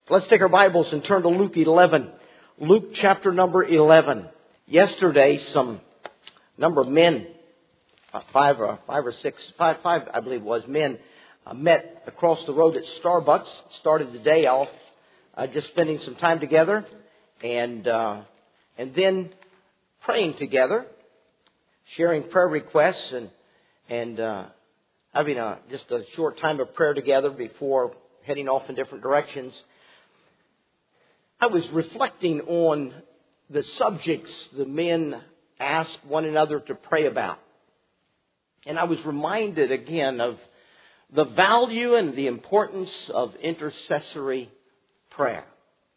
Let's take our Bibles and turn to Luke 11. Luke chapter number 11. Yesterday, some number of men, five I believe it was, men met across the road at Starbucks. Started the day off just spending some time together and then praying together, sharing prayer requests and having just a short time of prayer together before heading off in different directions. I was reflecting on the subjects the men asked one another to pray about. And I was reminded again of the value and the importance of intercessory prayer.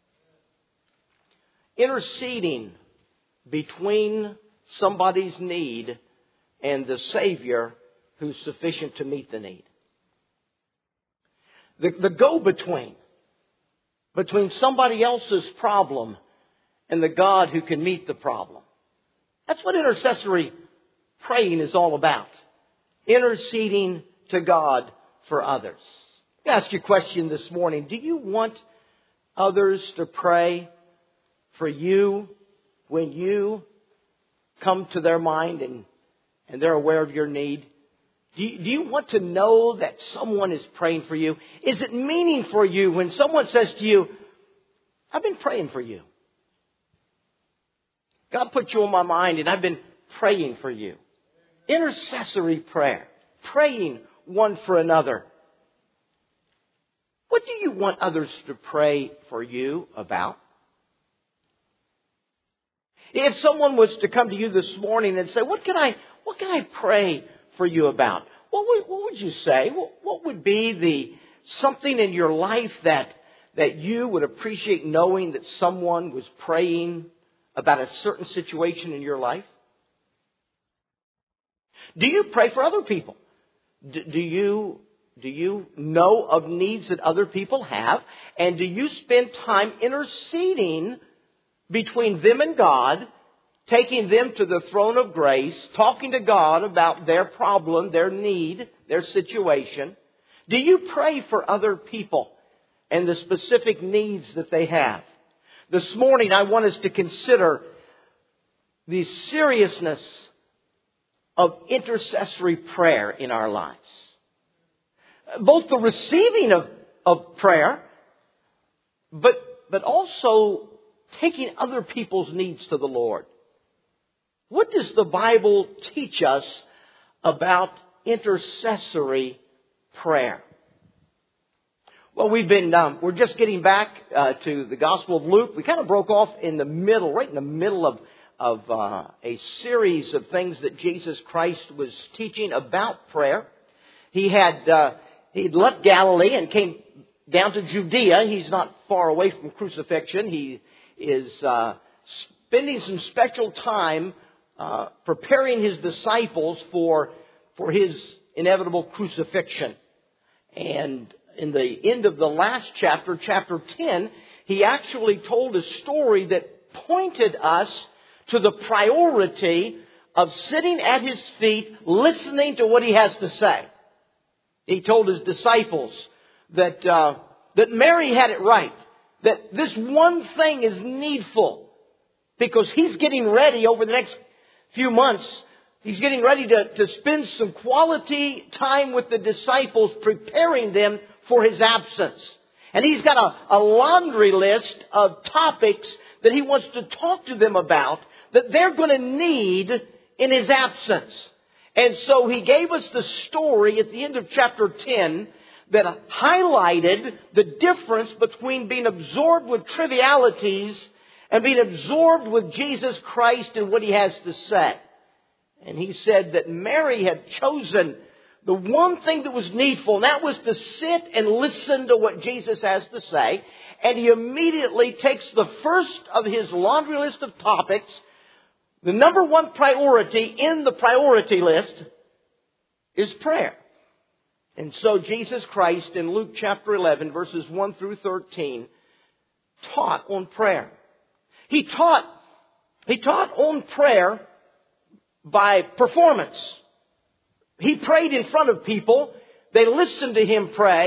Interceding between somebody's need and the Savior who's sufficient to meet the need. The go-between. Between somebody else's problem and the God who can meet the problem. That's what intercessory praying is all about. Interceding to God for others. Let me ask you a question this morning. Do you want others to pray for you when you come to their mind and they're aware of your need? Do you want to know that someone is praying for you? Is it meaning for you when someone says to you, I've been praying for you. God put you on my mind and I've been praying for you. Intercessory prayer. Praying one for another. What do you want others to pray for you about? If someone was to come to you this morning and say, what can I pray for you about? What would you say? What would be the something in your life that you would appreciate knowing that someone was praying about a certain situation in your life? Do you pray for other people? Do you know of needs that other people have? And do you spend time interceding between them and God, taking them to the throne of grace, talking to God about their problem, their need, their situation? Do you pray for other people and the specific needs that they have? This morning I want us to consider the seriousness of intercessory prayer in our lives. Both the receiving of prayer, but also taking other people's needs to the Lord. What does the Bible teach us about intercessory prayer? Well, we're just getting back to the Gospel of Luke. We kind of broke off right in the middle of a series of things that Jesus Christ was teaching about prayer. He'd left Galilee and came down to Judea. He's not far away from crucifixion. He is spending some special time preparing his disciples for his inevitable crucifixion. And in the end of the last chapter, chapter 10, he actually told a story that pointed us to the priority of sitting at his feet, listening to what he has to say. He told his disciples that Mary had it right, that this one thing is needful, because he's getting ready over the next few months. He's getting ready to spend some quality time with the disciples, preparing them for his absence. And he's got a laundry list of topics that he wants to talk to them about that they're going to need in his absence. And so he gave us the story at the end of chapter 10 that highlighted the difference between being absorbed with trivialities and being absorbed with Jesus Christ and what he has to say. And he said that Mary had chosen the one thing that was needful, and that was to sit and listen to what Jesus has to say. And he immediately takes the first of his laundry list of topics. The number one priority in the priority list is prayer. And so Jesus Christ in Luke chapter 11, verses 1 through 13, taught on prayer. He taught on prayer by performance. He prayed in front of people. They listened to him pray.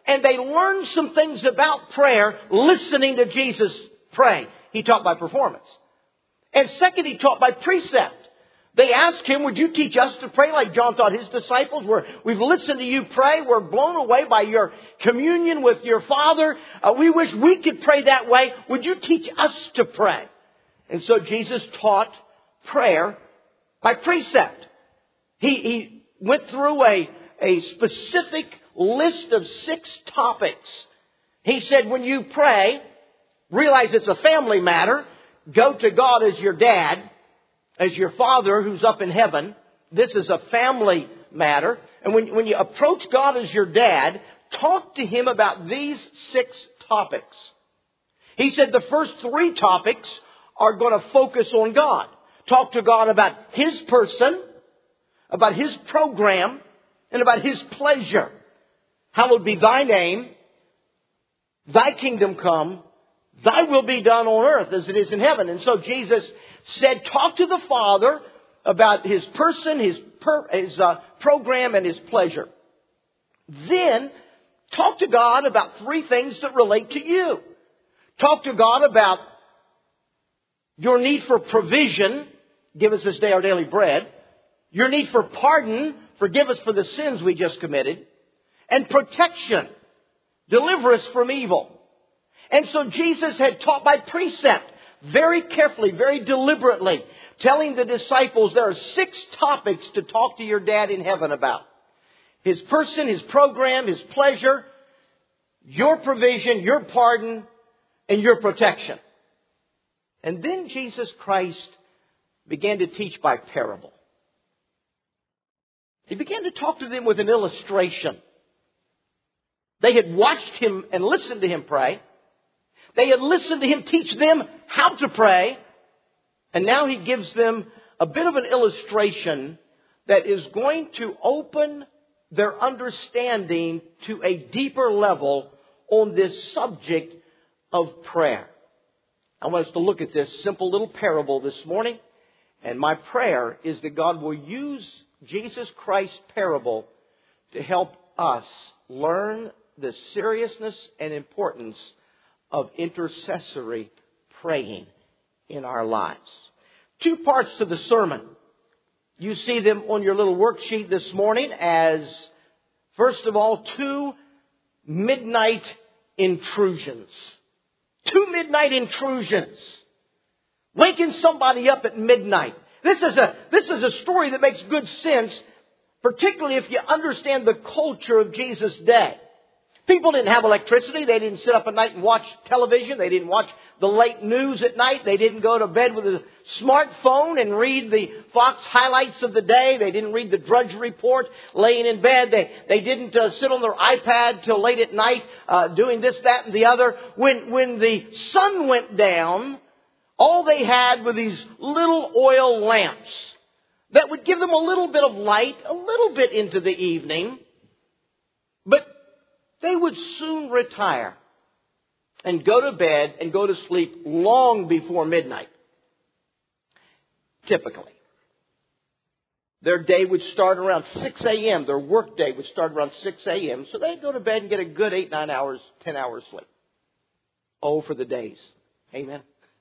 and they learned some things about prayer listening to Jesus pray. He taught by performance. And second, he taught by precept. They asked him, would you teach us to pray like John taught his disciples? We've listened to you pray. We're blown away by your communion with your Father. We wish we could pray that way. Would you teach us to pray? And so Jesus taught prayer by precept. He went through a specific list of 6 topics. He said, when you pray, realize it's a family matter. Go to God as your dad, as your Father who's up in heaven. This is a family matter. And when you approach God as your dad, talk to Him about these 6 topics. He said the first 3 topics are going to focus on God. Talk to God about His person, about His program, and about His pleasure. Hallowed be Thy name. Thy kingdom come. Thy will be done on earth as it is in heaven. And so Jesus said, talk to the Father about His person, His program, and His pleasure. Then, talk to God about 3 things that relate to you. Talk to God about your need for provision. Give us this day our daily bread. Your need for pardon. Forgive us for the sins we just committed. And protection. Deliver us from evil. And so Jesus had taught by precept, very carefully, very deliberately, telling the disciples there are 6 topics to talk to your dad in heaven about. His person, His program, His pleasure, your provision, your pardon, and your protection. And then Jesus Christ began to teach by parable. He began to talk to them with an illustration. They had watched Him and listened to Him pray. They had listened to Him teach them how to pray. And now He gives them a bit of an illustration that is going to open their understanding to a deeper level on this subject of prayer. I want us to look at this simple little parable this morning. And my prayer is that God will use Jesus Christ's parable to help us learn the seriousness and importance of intercessory praying in our lives. 2 parts to the sermon. You see them on your little worksheet this morning as, first of all, 2 midnight intrusions. 2 midnight intrusions. Waking somebody up at midnight. This is a story that makes good sense, particularly if you understand the culture of Jesus' day. People didn't have electricity. They didn't sit up at night and watch television. They didn't watch the late news at night. They didn't go to bed with a smartphone and read the Fox highlights of the day. They didn't read the Drudge Report laying in bed. They didn't sit on their iPad till late at night doing this, that, and the other. When the sun went down, all they had were these little oil lamps that would give them a little bit of light, a little bit into the evening. But they would soon retire and go to bed and go to sleep long before midnight. Typically. Their day would start around 6 a.m. Their work day would start around 6 a.m. So they'd go to bed and get a good 8, 9 hours, 10 hours sleep. Oh, for the days. Amen.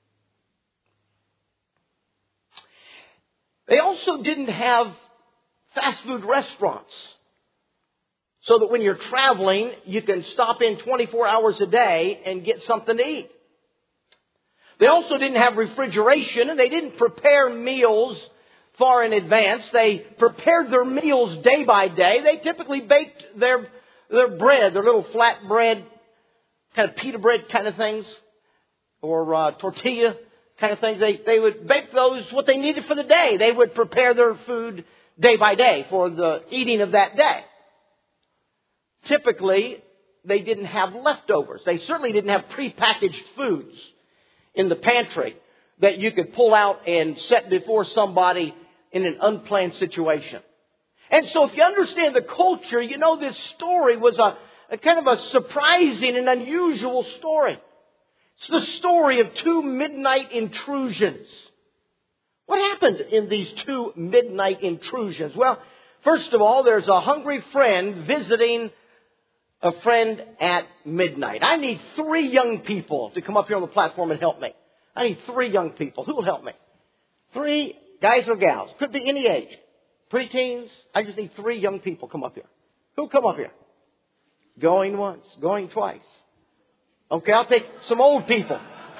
They also didn't have fast food restaurants. So that when you're traveling, you can stop in 24 hours a day and get something to eat. They also didn't have refrigeration, and they didn't prepare meals far in advance. They prepared their meals day by day. They typically baked their bread, their little flat bread, kind of pita bread kind of things, or tortilla kind of things. They would bake those, what they needed for the day. They would prepare their food day by day for the eating of that day. Typically, they didn't have leftovers. They certainly didn't have prepackaged foods in the pantry that you could pull out and set before somebody in an unplanned situation. And so if you understand the culture, you know this story was a kind of a surprising and unusual story. It's the story of 2 midnight intrusions. What happened in these 2 midnight intrusions? Well, first of all, there's a hungry friend visiting a friend at midnight. I need 3 young people to come up here on the platform and help me. I need 3 young people. Who will help me? 3 guys or gals. Could be any age. Preteens. I just need 3 young people come up here. Who'll come up here? Going once. Going twice. Okay, I'll take some old people.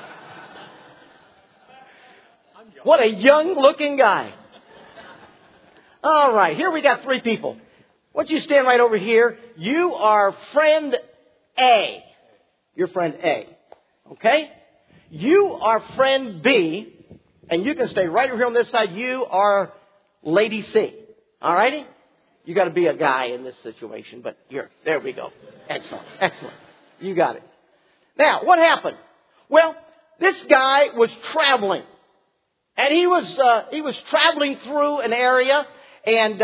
What a young looking guy. All right, here we got 3 people. Why don't you stand right over here? You are friend A. You're friend A. Okay? You are friend B. And you can stay right over here on this side. You are Lady C. All righty? You got to be a guy in this situation. But here, there we go. Excellent. Excellent. You got it. Now, what happened? Well, this guy was traveling. And he was traveling through an area. And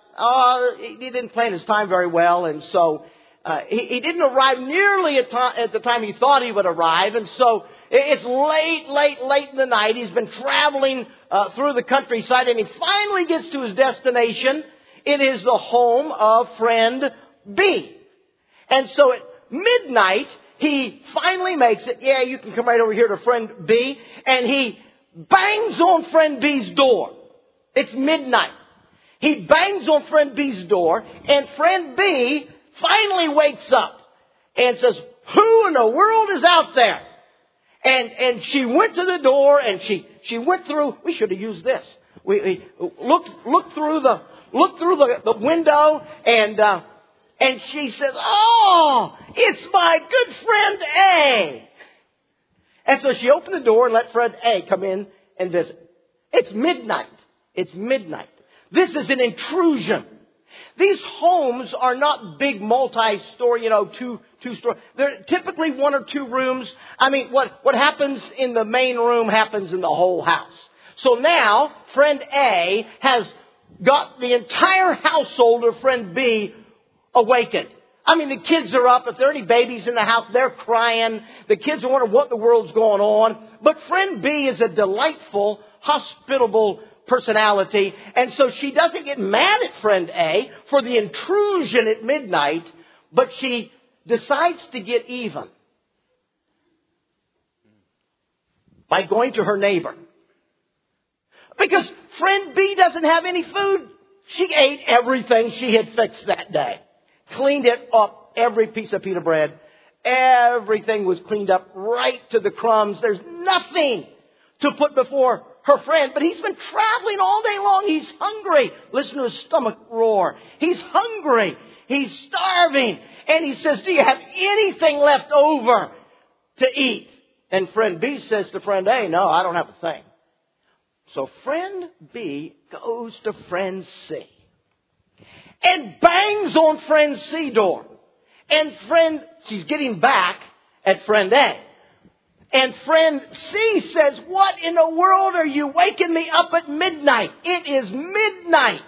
he didn't plan his time very well, and so he didn't arrive nearly at the time he thought he would arrive. And so it's late in the night. He's been traveling through the countryside, and he finally gets to his destination. It is the home of friend B. And so at midnight, he finally makes it. Yeah, you can come right over here to friend B. And he bangs on friend B's door. It's midnight. He bangs on friend B's door, and friend B finally wakes up and says, "Who in the world is out there?" And she went to the door, and she went through. We should have used this. We looked through the window, and she says, "Oh, it's my good friend A." And so she opened the door and let friend A come in and visit. It's midnight. It's midnight. This is an intrusion. These homes are not big multi-story, two-story. They're typically 1 or 2 rooms. I mean, what happens in the main room happens in the whole house. So now, friend A has got the entire household of friend B awakened. I mean, the kids are up. If there are any babies in the house, they're crying. The kids are wondering what the world's going on. But friend B is a delightful, hospitable personality. And so she doesn't get mad at friend A for the intrusion at midnight, but she decides to get even by going to her neighbor. Because friend B doesn't have any food. She ate everything she had fixed that day. Cleaned it up, every piece of pita bread. Everything was cleaned up right to the crumbs. There's nothing to put before her friend. But he's been traveling all day long. He's hungry. Listen to his stomach roar. He's hungry. He's starving. And he says, "Do you have anything left over to eat?" And friend B says to friend A, "No, I don't have a thing." So friend B goes to friend C and bangs on friend C door. And she's getting back at friend A. And friend C says, "What in the world are you waking me up at midnight? It is midnight."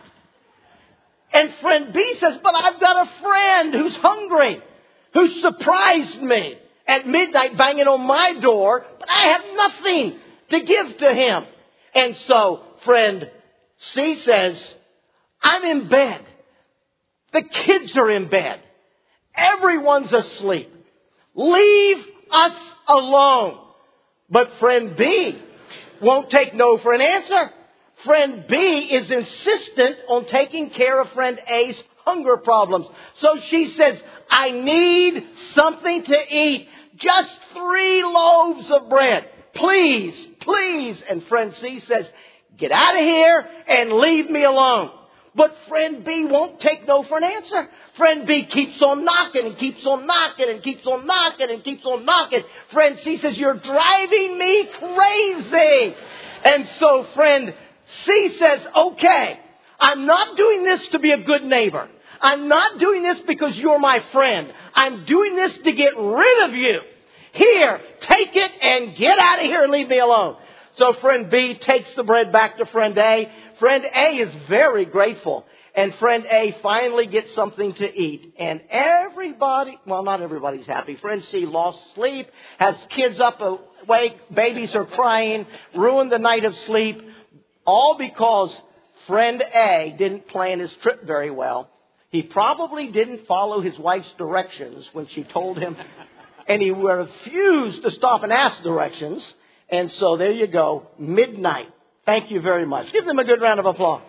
And friend B says, "But I've got a friend who's hungry, who surprised me at midnight banging on my door, but I have nothing to give to him." And so friend C says, "I'm in bed. The kids are in bed. Everyone's asleep. Leave us alone." But friend B won't take no for an answer. Friend B is insistent on taking care of friend A's hunger problems. So she says, "I need something to eat. Just 3 loaves of bread. Please, please." And friend C says, "Get out of here and leave me alone." But friend B won't take no for an answer. Friend B keeps on knocking and keeps on knocking and keeps on knocking and keeps on knocking. Friend C says, "You're driving me crazy." And so friend C says, "Okay, I'm not doing this to be a good neighbor. I'm not doing this because you're my friend. I'm doing this to get rid of you. Here, take it and get out of here and leave me alone." So friend B takes the bread back to friend A. Friend A is very grateful. And friend A finally gets something to eat. And everybody, well, not everybody's happy. Friend C lost sleep, has kids up awake, babies are crying, ruined the night of sleep. All because friend A didn't plan his trip very well. He probably didn't follow his wife's directions when she told him, and he refused to stop and ask directions. And so there you go, midnight. Thank you very much. Give them a good round of applause.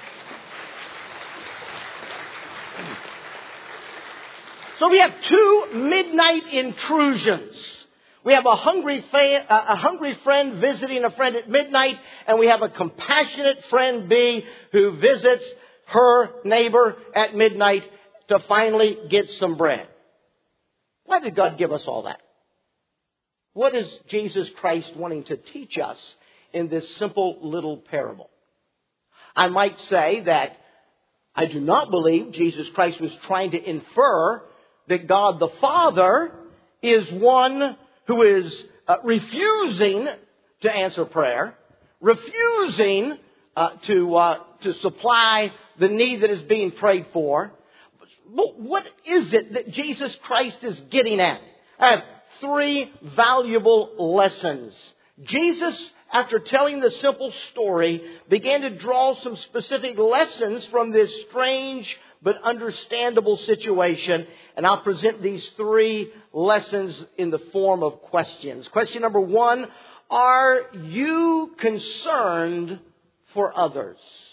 So we have two midnight intrusions. We have a hungry friend visiting a friend at midnight, and we have a compassionate friend B who visits her neighbor at midnight to finally get some bread. Why did God give us all that? What is Jesus Christ wanting to teach us in this simple little parable? I might say that I do not believe Jesus Christ was trying to infer that God the Father is one who is refusing to answer prayer, refusing to supply the need that is being prayed for. But what is it that Jesus Christ is getting at? I have three valuable lessons. Jesus, after telling the simple story, began to draw some specific lessons from this strange but understandable situation. And I'll present these three lessons in the form of questions. Question number one, are you concerned for others?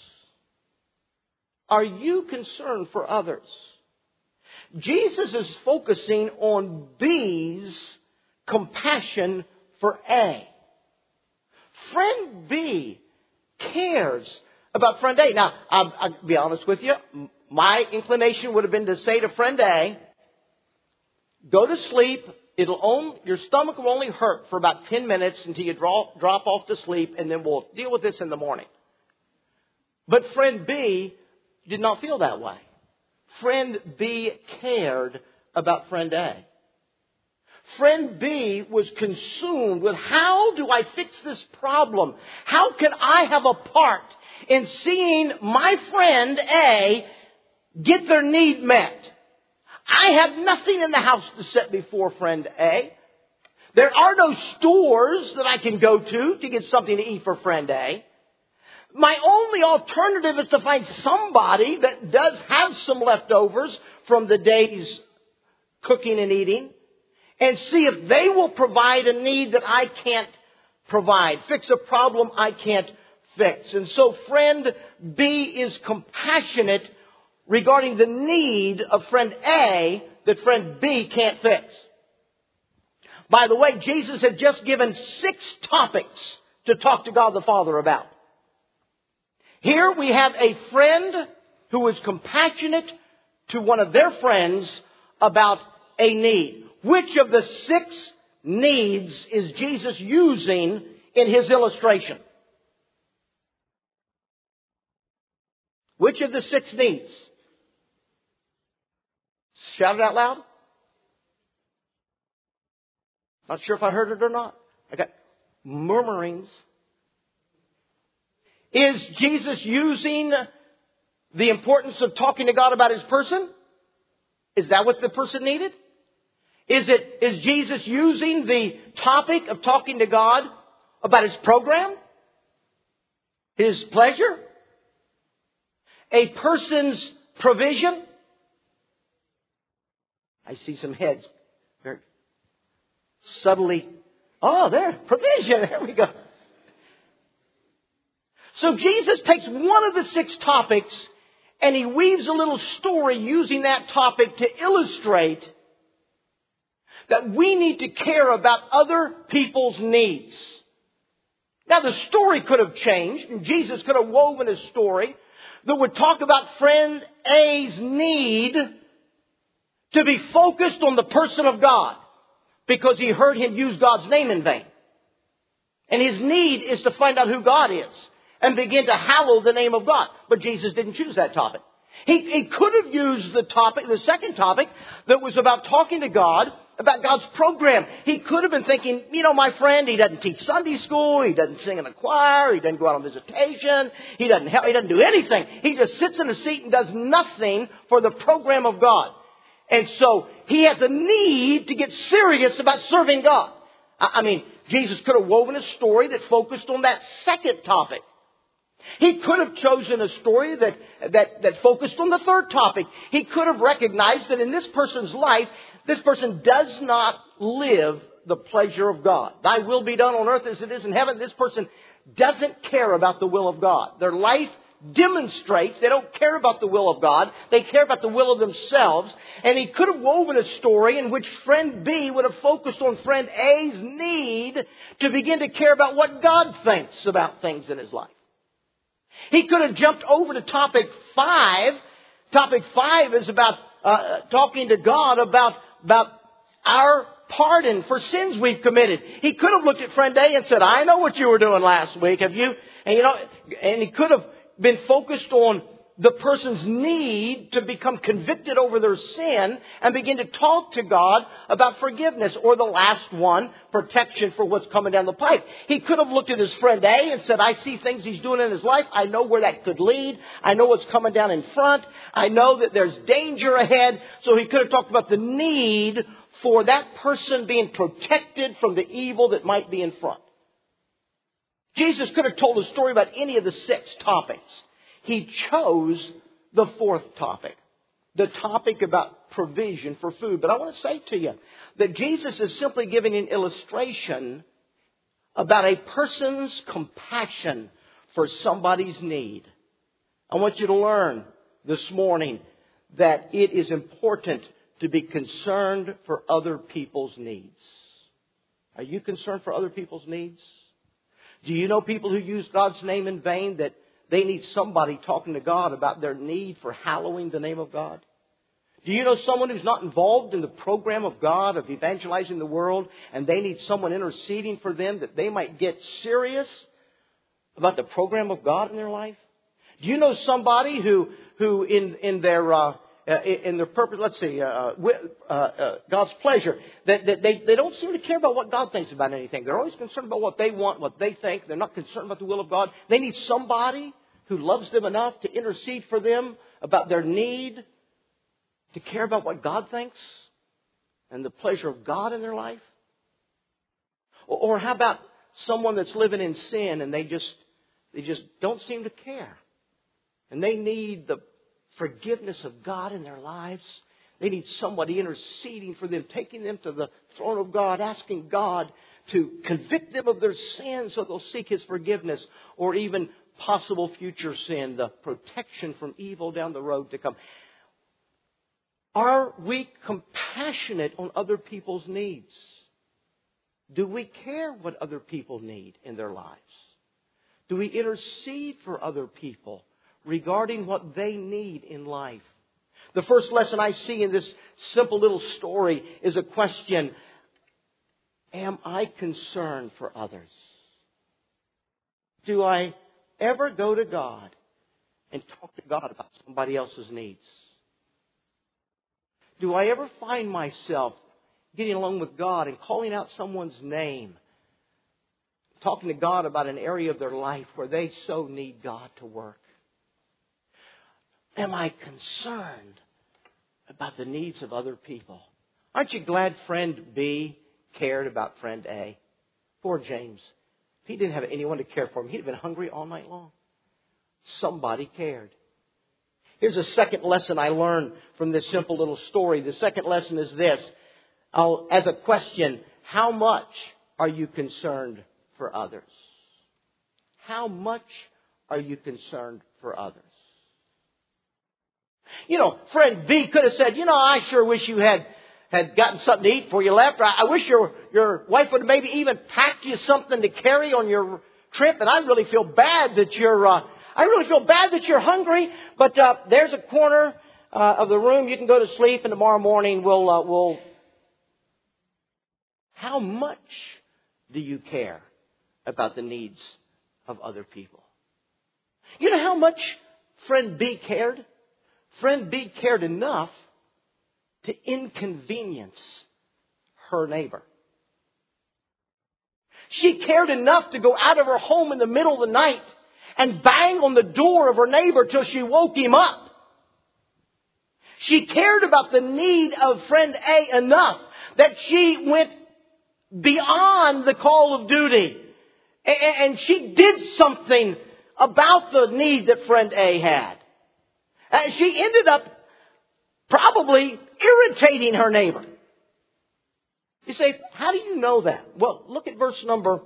Are you concerned for others? Jesus is focusing on B's compassion for A. Friend B cares about friend A. Now, I'll be honest with you. My inclination would have been to say to friend A, go to sleep. Your stomach will only hurt for about 10 minutes until you drop off to sleep, and then we'll deal with this in the morning. But friend B did not feel that way. Friend B cared about friend A. Friend B was consumed with, how do I fix this problem? How can I have a part in seeing my friend A get their need met? I have nothing in the house to set before friend A. There are no stores that I can go to get something to eat for friend A. My only alternative is to find somebody that does have some leftovers from the day's cooking and eating and see if they will provide a need that I can't provide, fix a problem I can't fix. And so friend B is compassionate regarding the need of friend A that friend B can't fix. By the way, Jesus had just given 6 topics to talk to God the Father about. Here we have a friend who is compassionate to one of their friends about a need. Which of the 6 needs is Jesus using in his illustration? Which of the 6 needs? Shout it out loud. Not sure if I heard it or not. I got murmurings. Is Jesus using the importance of talking to God about his person? Is that what the person needed? Is Jesus using the topic of talking to God about his program? His pleasure? A person's provision? I see some heads very subtly. Oh, there, provision. There we go. So Jesus takes one of the 6 topics and he weaves a little story using that topic to illustrate that we need to care about other people's needs. Now the story could have changed and Jesus could have woven a story that would talk about friend A's need to be focused on the person of God because he heard him use God's name in vain. And his need is to find out who God is and begin to hallow the name of God. But Jesus didn't choose that topic. He could have used the second topic that was about talking to God, about God's program. He could have been thinking, my friend, he doesn't teach Sunday school, he doesn't sing in a choir, he doesn't go out on visitation, he doesn't help, he doesn't do anything. He just sits in a seat and does nothing for the program of God. And so he has a need to get serious about serving God. Jesus could have woven a story that focused on that second topic. He could have chosen a story that focused on the third topic. He could have recognized that in this person's life, this person does not live the pleasure of God. Thy will be done on earth as it is in heaven. This person doesn't care about the will of God. Their life demonstrates they don't care about the will of God. They care about the will of themselves. And he could have woven a story in which friend B would have focused on friend A's need to begin to care about what God thinks about things in his life. He could have jumped over to topic 5. Topic 5 is about talking to God about our pardon for sins we've committed. He could have looked at friend A and said, I know what you were doing last week. Have you? And he could have been focused on the person's need to become convicted over their sin and begin to talk to God about forgiveness. Or the last one, protection for what's coming down the pipe. He could have looked at his friend A and said, I see things he's doing in his life. I know where that could lead. I know what's coming down in front. I know that there's danger ahead. So he could have talked about the need for that person being protected from the evil that might be in front. Jesus could have told a story about any of the 6 topics. He chose the 4th topic, the topic about provision for food. But I want to say to you that Jesus is simply giving an illustration about a person's compassion for somebody's need. I want you to learn this morning that it is important to be concerned for other people's needs. Are you concerned for other people's needs? Do you know people who use God's name in vain, that they need somebody talking to God about their need for hallowing the name of God? Do you know someone who's not involved in the program of God, of evangelizing the world, and they need someone interceding for them that they might get serious about the program of God in their life? Do you know somebody who in their purpose, let's see, God's pleasure, that they don't seem to care about what God thinks about anything. They're always concerned about what they want, what they think. They're not concerned about the will of God. They need somebody who loves them enough to intercede for them about their need, to care about what God thinks and the pleasure of God in their life. Or how about someone that's living in sin and they just don't seem to care, and they need the forgiveness of God in their lives. They need somebody interceding for them, taking them to the throne of God, asking God to convict them of their sins so they'll seek His forgiveness, or even possible future sin, the protection from evil down the road to come. Are we compassionate on other people's needs? Do we care what other people need in their lives? Do we intercede for other people regarding what they need in life? The first lesson I see in this simple little story is a question: am I concerned for others? Do I ever go to God and talk to God about somebody else's needs? Do I ever find myself getting along with God and calling out someone's name, talking to God about an area of their life where they so need God to work? Am I concerned about the needs of other people? Aren't you glad friend B cared about friend A? Poor James. If he didn't have anyone to care for him, he'd have been hungry all night long. Somebody cared. Here's a second lesson I learned from this simple little story. The second lesson is this. As a question, how much are you concerned for others? How much are you concerned for others? You know, friend B could have said, I sure wish you had gotten something to eat before you left. I wish your wife would have maybe even packed you something to carry on your trip. And I really feel bad that you're hungry. But there's a corner of the room you can go to sleep, and tomorrow morning we'll. How much do you care about the needs of other people? You know how much friend B cared? Friend B cared enough to inconvenience her neighbor. She cared enough to go out of her home in the middle of the night and bang on the door of her neighbor till she woke him up. She cared about the need of friend A enough that she went beyond the call of duty. And she did something about the need that friend A had. And she ended up probably irritating her neighbor. You say, how do you know that? Well, look at verse number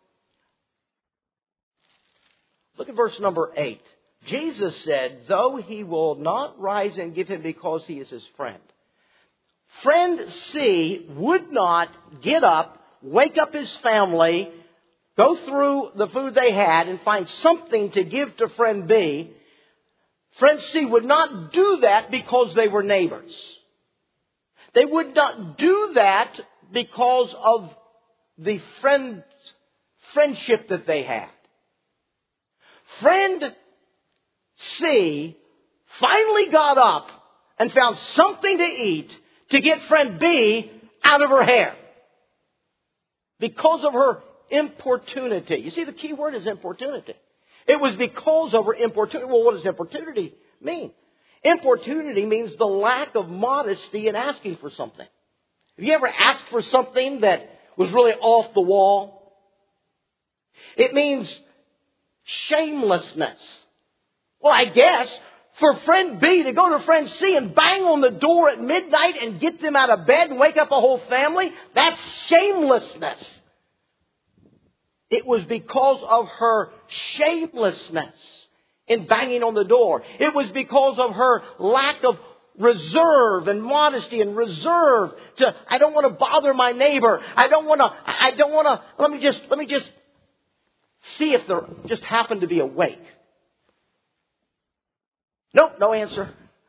8. Jesus said, though he will not rise and give him because he is his friend. Friend C would not get up, wake up his family, go through the food they had and find something to give to friend B. Friend C would not do that because they were neighbors. They would not do that because of the friendship that they had. Friend C finally got up and found something to eat to get friend B out of her hair because of her importunity. You see, the key word is importunity. It was because of her importunity. Well, what does importunity mean? Importunity means the lack of modesty in asking for something. Have you ever asked for something that was really off the wall? It means shamelessness. Well, I guess for friend B to go to friend C and bang on the door at midnight and get them out of bed and wake up a whole family, that's shamelessness. It was because of her shamelessness in banging on the door. It was because of her lack of reserve and modesty and reserve to, I don't want to bother my neighbor. Let me just see if they just happen to be awake. Nope, no answer.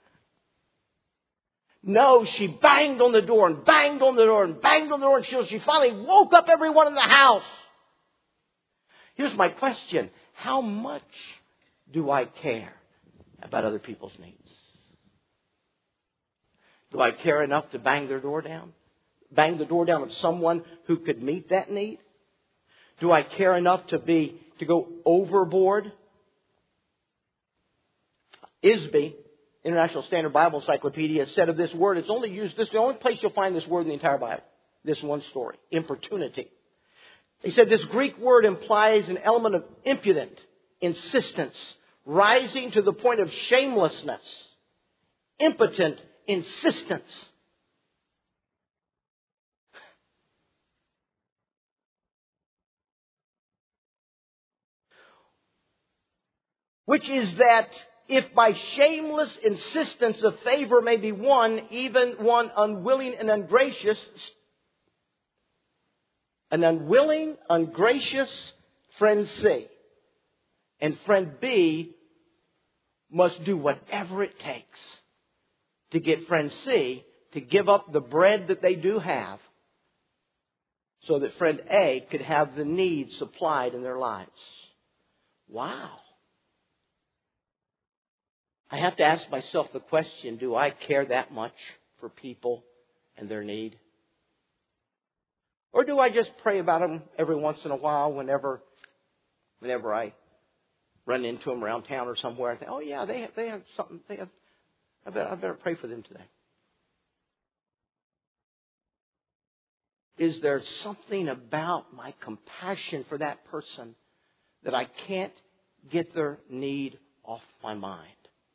No, she banged on the door and banged on the door and banged on the door until she finally woke up everyone in the house. Here's my question. How much do I care about other people's needs? Do I care enough to bang their door down? Bang the door down of someone who could meet that need? Do I care enough to go overboard? Isby, International Standard Bible Encyclopedia, said of this word, it's only used, this is the only place you'll find this word in the entire Bible. This one story, importunity. He said this Greek word implies an element of impudent insistence, rising to the point of shamelessness, impotent insistence. Which is that if by shameless insistence a favor may be won, even one unwilling and ungracious, an unwilling, ungracious friend C and friend B must do whatever it takes to get friend C to give up the bread that they do have so that friend A could have the needs supplied in their lives. Wow. I have to ask myself the question, do I care that much for people and their need? Or do I just pray about them every once in a while whenever I run into them around town or somewhere? I think, oh yeah, they have something. I better pray for them today. Is there something about my compassion for that person that I can't get their need off my mind?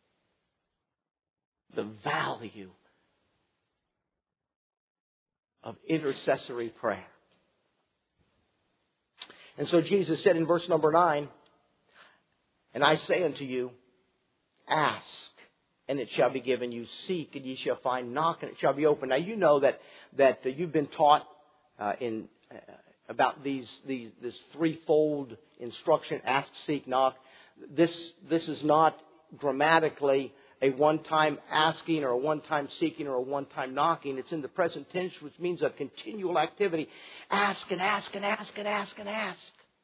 The value of intercessory prayer. And so Jesus said in verse number 9, and I say unto you, ask, and it shall be given you. Seek, and ye shall find. Knock, and it shall be opened. Now you know that you've been taught about this threefold instruction: ask, seek, knock. This is not grammatically a one-time asking or a one-time seeking or a one-time knocking. It's in the present tense, which means a continual activity. Ask and ask and ask and ask and ask.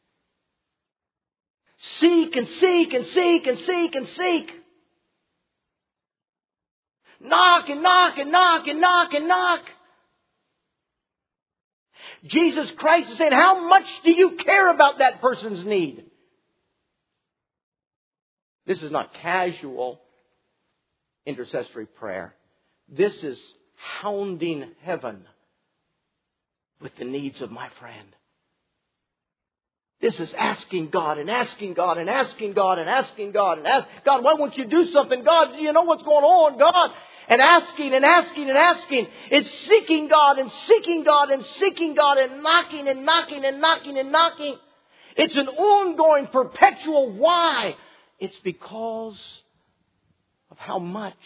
Seek and seek and seek and seek and seek. Knock and knock and knock and knock and knock. Jesus Christ is saying, how much do you care about that person's need? This is not casual intercessory prayer. This is hounding heaven with the needs of my friend. This is asking God and asking God and asking God and asking God and asking God, why won't you do something? God, do you know what's going on? God. And asking and asking and asking. It's seeking God and seeking God and seeking God and knocking and knocking and knocking and knocking. It's an ongoing, perpetual why. It's because of how much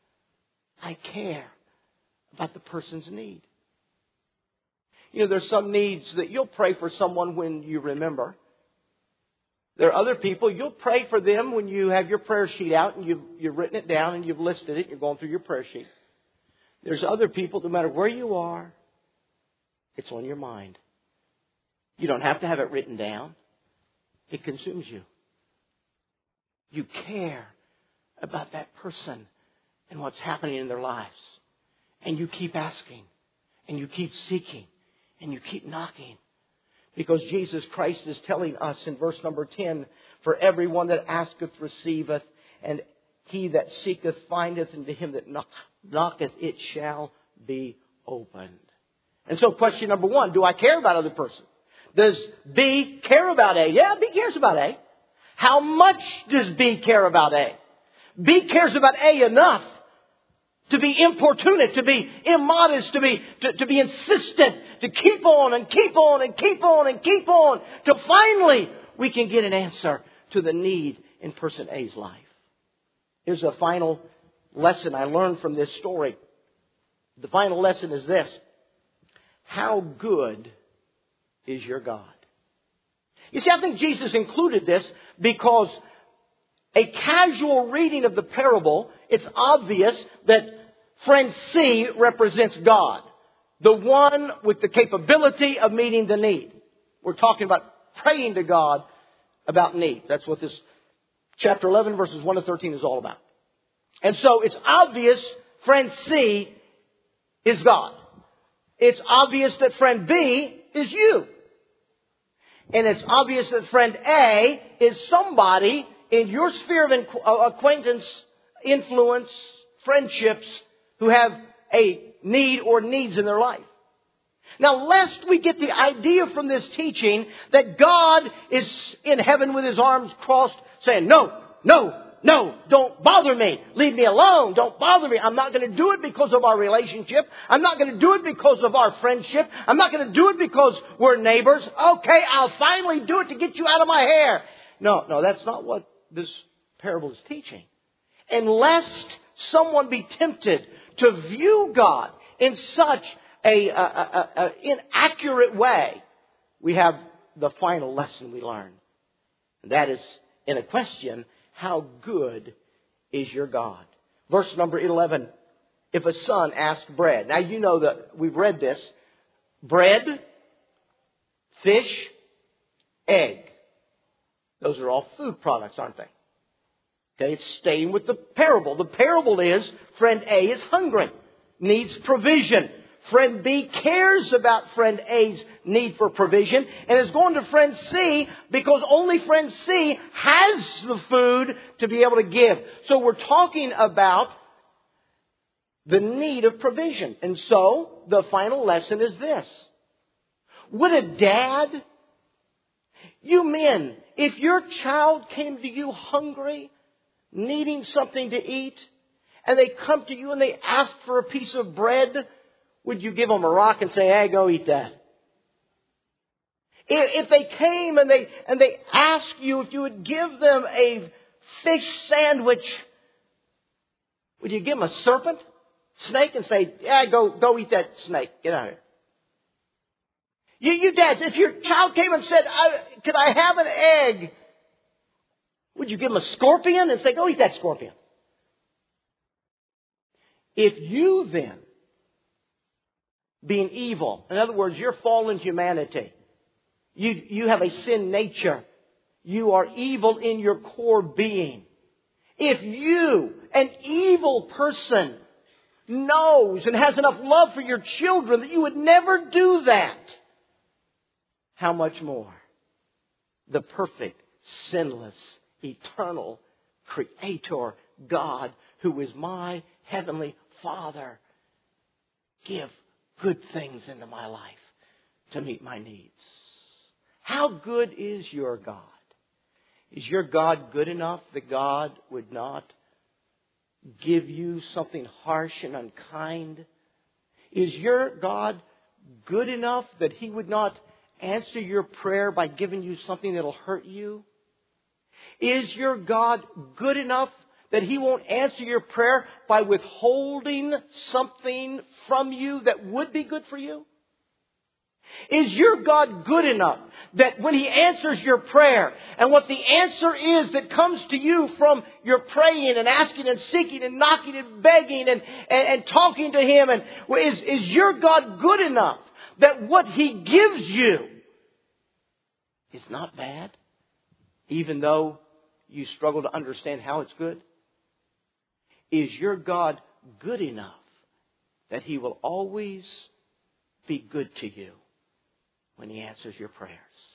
I care about the person's need. You know, there's some needs that you'll pray for someone when you remember. There are other people, you'll pray for them when you have your prayer sheet out and you've written it down and you've listed it. You're going through your prayer sheet. There's other people, no matter where you are, it's on your mind. You don't have to have it written down. It consumes you. You care about that person and what's happening in their lives. And you keep asking. And you keep seeking. And you keep knocking. Because Jesus Christ is telling us in verse number 10, for everyone that asketh receiveth, and he that seeketh findeth, and to him that knocketh it shall be opened. And so question number 1, do I care about other person? Does B care about A? Yeah, B cares about A. How much does B care about A? B cares about A enough to be importunate, to be immodest, to be insistent, to keep on and keep on and keep on and keep on, till finally we can get an answer to the need in person A's life. Here's a final lesson I learned from this story. The final lesson is this. How good is your God? You see, I think Jesus included this because a casual reading of the parable, it's obvious that friend C represents God. The one with the capability of meeting the need. We're talking about praying to God about needs. That's what this chapter 11 verses 1 to 13 is all about. And so it's obvious friend C is God. It's obvious that friend B is you. And it's obvious that friend A is somebody in your sphere of acquaintance, influence, friendships who have a need or needs in their life. Now, lest we get the idea from this teaching that God is in heaven with His arms crossed saying, no, don't bother me. Leave me alone. Don't bother me. I'm not going to do it because of our relationship. I'm not going to do it because of our friendship. I'm not going to do it because we're neighbors. Okay, I'll finally do it to get you out of my hair. No, that's not what this parable is teaching. And lest someone be tempted to view God in such a inaccurate way, we have the final lesson we learn. And that is in a question, how good is your God? Verse number 11. If a son asks bread. Now you know that we've read this. Bread, fish, egg. Those are all food products, aren't they? Okay, it's staying with the parable. The parable is friend A is hungry, needs provision. Friend B cares about friend A's need for provision and is going to friend C because only friend C has the food to be able to give. So we're talking about the need of provision. And so the final lesson is this. Would a dad, you men, if your child came to you hungry, needing something to eat, and they come to you and they ask for a piece of bread, would you give them a rock and say, hey, go eat that? If they came and they asked you if you would give them a fish sandwich, would you give them a snake, and say, yeah, go eat that snake. Get out of here. You dads, if your child came and said, could I have an egg? Would you give them a scorpion and say, go eat that scorpion? If you then, being evil, in other words, you're fallen humanity, you have a sin nature, you are evil in your core being. If you, an evil person, knows and has enough love for your children that you would never do that, how much more the perfect, sinless, eternal Creator God, who is my Heavenly Father, give good things into my life to meet my needs. How good is your God? Is your God good enough that God would not give you something harsh and unkind? Is your God good enough that He would not answer your prayer by giving you something that'll hurt you? Is your God good enough that He won't answer your prayer by withholding something from you that would be good for you? Is your God good enough that when He answers your prayer, and what the answer is that comes to you from your praying and asking and seeking and knocking and begging and talking to Him, and is your God good enough that what He gives you is not bad, even though you struggle to understand how it's good? Is your God good enough that He will always be good to you when He answers your prayers?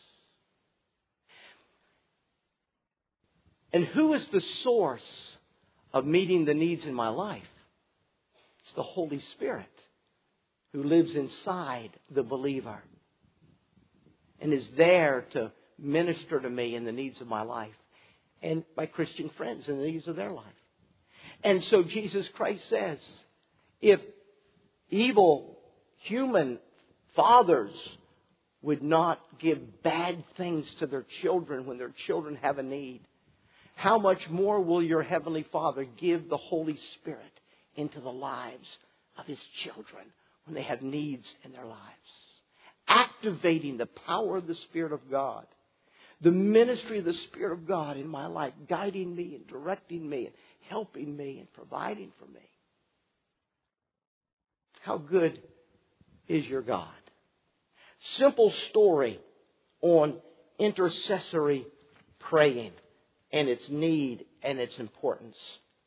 And who is the source of meeting the needs in my life? It's the Holy Spirit who lives inside the believer and is there to minister to me in the needs of my life and my Christian friends in the needs of their life. And so Jesus Christ says, if evil human fathers would not give bad things to their children when their children have a need, how much more will your Heavenly Father give the Holy Spirit into the lives of His children when they have needs in their lives? Activating the power of the Spirit of God. The ministry of the Spirit of God in my life, guiding me and directing me and helping me and providing for me. How good is your God? Simple story on intercessory praying and its need and its importance.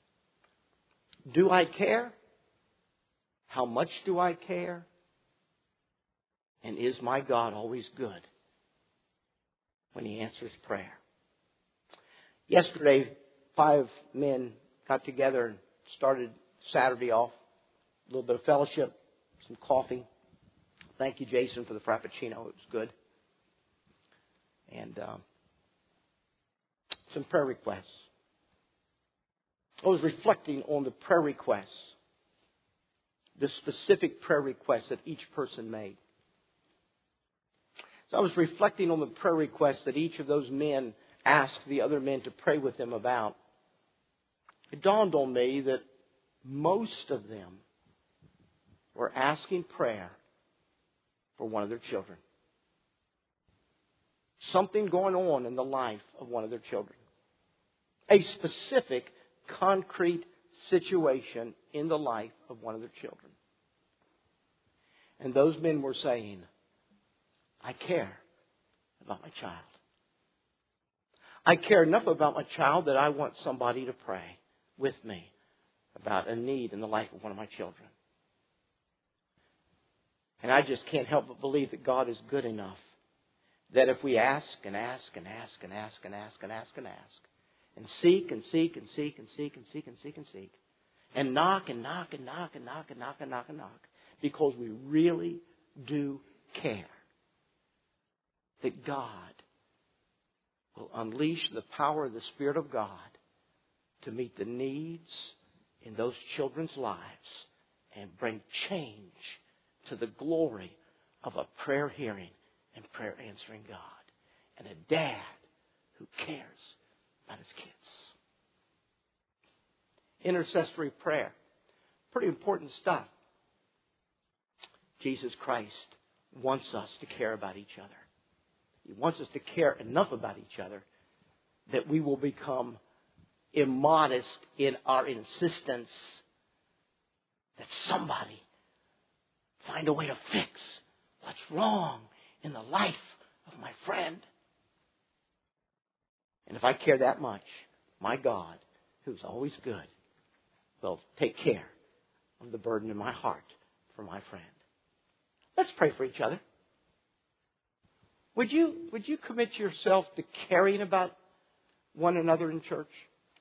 Do I care? How much do I care? And is my God always good when He answers prayer? Yesterday, 5 men got together and started Saturday off. A little bit of fellowship, some coffee. Thank you, Jason, for the Frappuccino. It was good. And some prayer requests. I was reflecting on the prayer requests, the specific prayer requests that each person made. So I was reflecting on the prayer requests that each of those men asked the other men to pray with them about. It dawned on me that most of them were asking prayer for one of their children. Something going on in the life of one of their children. A specific, concrete situation in the life of one of their children. And those men were saying, I care about my child. I care enough about my child that I want somebody to pray with me about a need in the life of one of my children. And I just can't help but believe that God is good enough that if we ask and ask and ask and ask and ask and ask and ask and seek and seek and seek and seek and seek and seek and seek and knock and knock and knock and knock and knock and knock and knock because we really do care, that God will unleash the power of the Spirit of God to meet the needs in those children's lives and bring change to the glory of a prayer hearing and prayer answering God and a dad who cares about his kids. Intercessory prayer. Pretty important stuff. Jesus Christ wants us to care about each other. He wants us to care enough about each other that we will become immodest in our insistence that somebody find a way to fix what's wrong in the life of my friend. And if I care that much, my God, who's always good, will take care of the burden in my heart for my friend. Let's pray for each other. Would you commit yourself to caring about one another in church?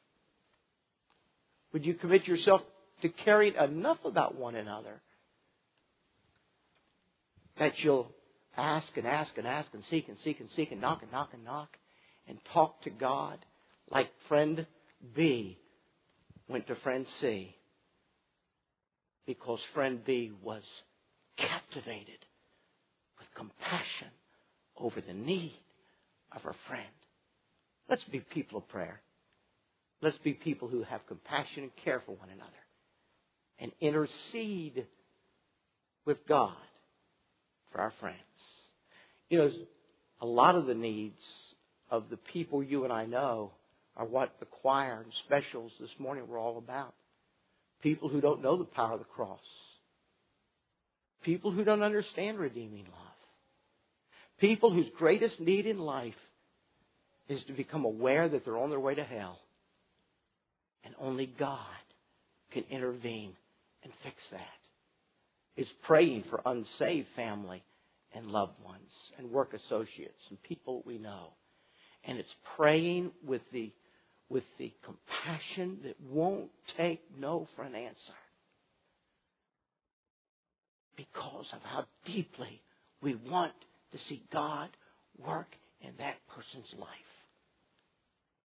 Would you commit yourself to caring enough about one another that you'll ask and ask and ask and seek and seek and seek and knock and knock and knock and talk to God like friend B went to friend C, because friend B was captivated with compassion over the need of her friend. Let's be people of prayer. Let's be people who have compassion and care for one another and intercede with God for our friends. You know, a lot of the needs of the people you and I know are what the choir and specials this morning were all about. People who don't know the power of the cross. People who don't understand redeeming love. People whose greatest need in life is to become aware that they're on their way to hell. And only God can intervene and fix that. It's praying for unsaved family and loved ones and work associates and people we know. And it's praying with the compassion that won't take no for an answer, because of how deeply we want to see God work in that person's life.